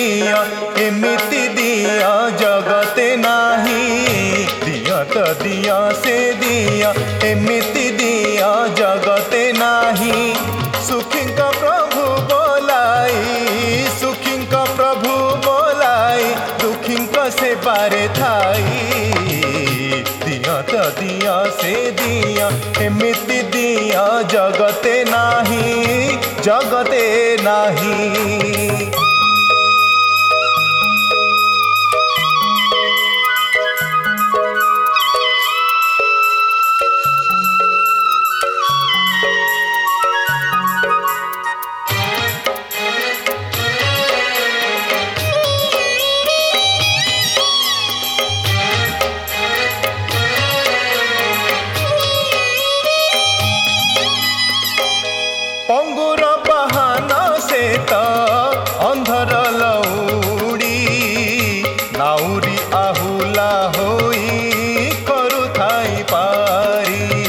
दिया एमिति दिया जगते नाही। दिया तो दिया से दिया एमिति दिया जगते नाही। सुखी का प्रभु बोलाई सुखी का प्रभु बोलाई दुखी का से बारे थाई। दिया तो दिया से दिया एमिति दिया जगते नाही जगते नाही। पंगुर बहाना से तो अंधर लौड़ी नाउरी आहुला होई करू थाई पारी।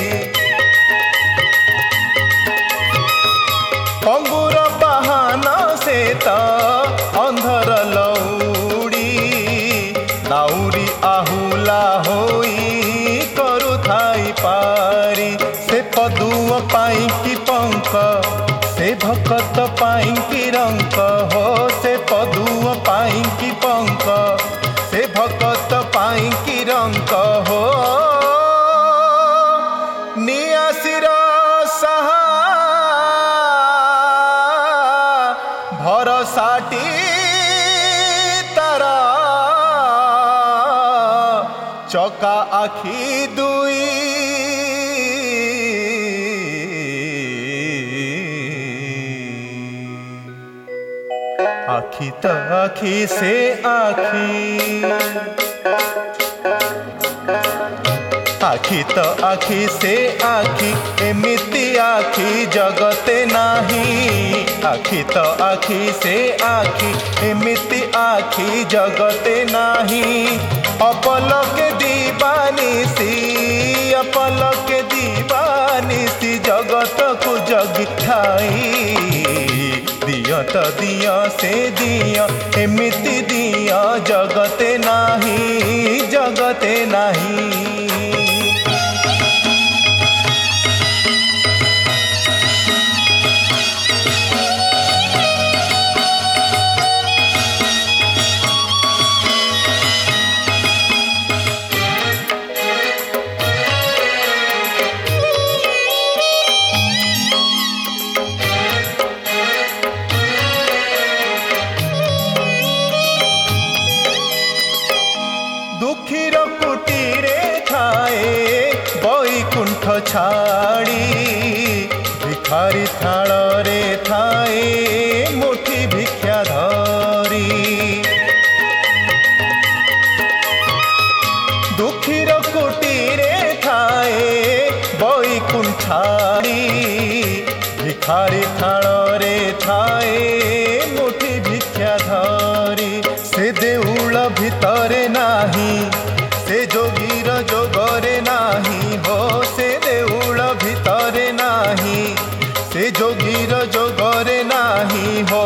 पंगुर बहाना से तो अंधर लौड़ी नाउरी आहुला होई करू थाई पारी। से पदुआ पाई की पंख से भकत पाई की रंक हो। से पदुआ पाई की पंख से भकत पाई की रंक हो। नियासिर सहा भरसाटी तारा चका आखि दुई। आखि तो आखि से आखि आखि तो आखि से आखि एमिति आखि जगते नाही। आखि तो आखि से आखि एमिति आखि जगते नाही। अपलक दीवानिसी अपलक दीवानिसी जगत को जग ठाई। दिया तो दिया से दिया एमिति दिया जगते नाही जगते नाही। दुखीर कुटीरे थाए बैकुंठ छाड़ी भिखारी थाल रे थाए मुठी भिक्षा धरी। दुखीर कुटीरे थाए बैकुंठ छाड़ी भिखारी थाल रे थाए मुठी भिक्षा धरी। से देउल भितरे नाही से जोगीर जोगरे नाही हो। से देउल भितरे नाही से जोगीर जोगरे नाही हो।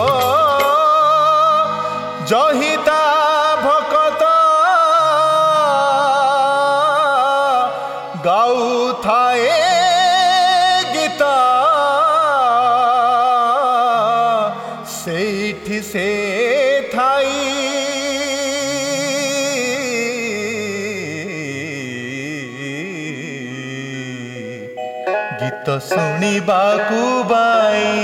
जहिता भकत गाऊ थाए गीता सेठी से थाई। गीत शुणिबाकू बाई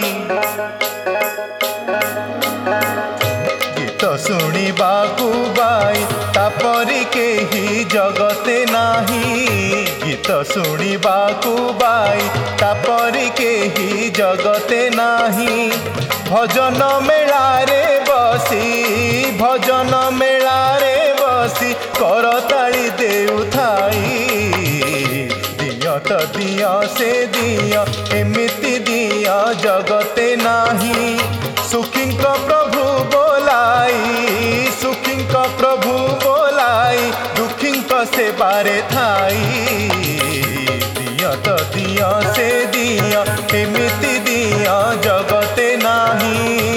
गीत शुणिबाकू बाई तापरी केही जगते नाही। गीत शुणिबाकू बाई तापरी केही जगते नाही। भजन मेलारे बसी भजन मेलारे बसी करताली देउथाई। दिया तो दिया से दिया एमिति दिया जगते नाही। सुखी का प्रभु बोलाई सुखी का प्रभु बोलाई दुखी का से बारे थाई। दिया तो दिया से दिया एमिति दिया जगते नाही।